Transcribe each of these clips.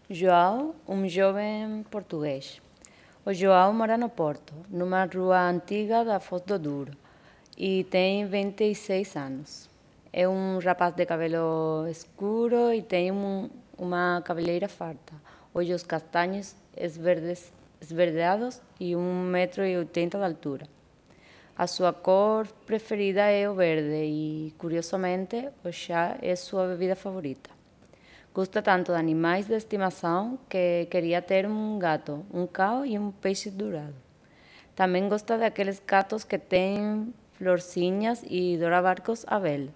João, um jovem português. O João mora no Porto, numa rua antiga da Foz do Douro, e tem 26 anos. É um rapaz de cabelo escuro e tem uma cabeleira farta, olhos castanhos esverdeados e 1,80 m de altura. A sua cor preferida é o verde e, curiosamente, o chá é sua bebida favorita. Gosta tanto de animais de estimação que queria ter um gato, um cão e um peixe dourado. Também gosta daqueles gatos que têm florzinhas e doura-barcos à vela.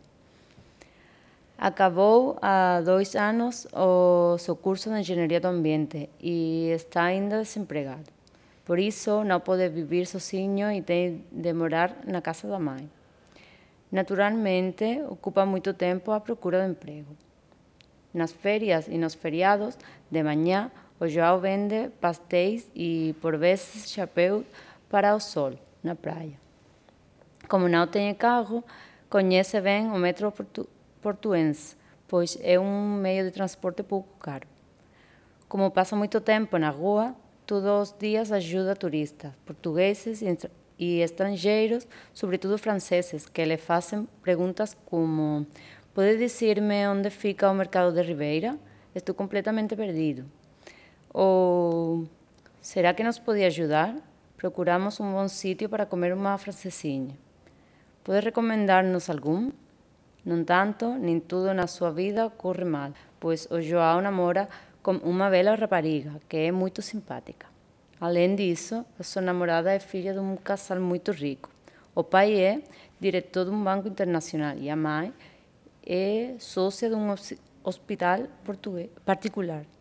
Acabou há 2 anos o seu curso de Engenharia do Ambiente e está ainda desempregado. Por isso, não pode viver sozinho e tem de morar na casa da mãe. Naturalmente, ocupa muito tempo à procura de emprego. Nas férias e nos feriados, de manhã, o João vende pastéis e, por vezes, chapéus para o sol, na praia. Como não tem carro, conhece bem o metro portuense, pois é um meio de transporte pouco caro. Como passa muito tempo na rua, todos os dias ajuda turistas, portugueses e estrangeiros, sobretudo franceses, que lhe fazem perguntas como: pode dizer-me onde fica o mercado de Ribeira? Estou completamente perdido. Ou será que nos pode ajudar? Procuramos um bom sítio para comer uma francesinha. Pode recomendar-nos algum? No entanto, nem tudo na sua vida corre mal, pois o João namora com uma bela rapariga, que é muito simpática. Além disso, a sua namorada é filha de um casal muito rico. O pai é diretor de um banco internacional e a mãe é sócia de um hospital particular.